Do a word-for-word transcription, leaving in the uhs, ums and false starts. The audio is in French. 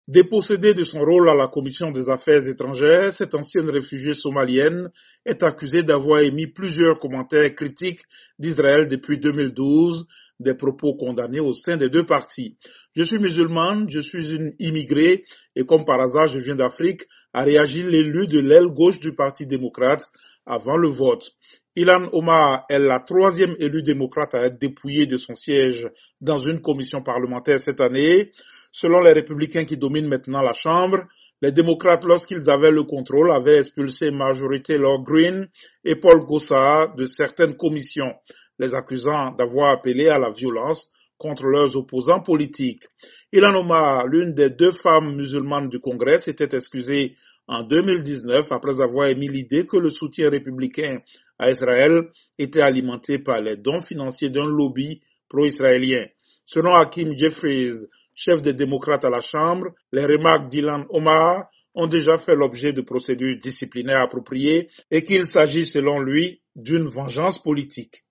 Dépossédée de son rôle à la Commission des Affaires étrangères, cette ancienne réfugiée somalienne est accusée d'avoir émis plusieurs commentaires critiques d'Israël depuis deux mille douze, des propos condamnés au sein des deux partis. Je suis musulmane, je suis une immigrée et comme par hasard je viens d'Afrique, a réagi l'élu de l'aile gauche du Parti démocrate avant le vote. Ilhan Omar est la troisième élue démocrate à être dépouillée de son siège dans une commission parlementaire cette année. Selon les républicains qui dominent maintenant la Chambre, les démocrates, lorsqu'ils avaient le contrôle, avaient expulsé Marjorie Taylor Greene et Paul Gosar de certaines commissions, les accusant d'avoir appelé à la violence contre leurs opposants politiques. Ilhan Omar, l'une des deux femmes musulmanes du Congrès, s'était excusée en deux mille dix-neuf après avoir émis l'idée que le soutien républicain à Israël était alimenté par les dons financiers d'un lobby pro-israélien. Selon Hakeem Jeffries, chef des démocrates à la Chambre, les remarques d'Ilhan Omar ont déjà fait l'objet de procédures disciplinaires appropriées et qu'il s'agit selon lui d'une vengeance politique.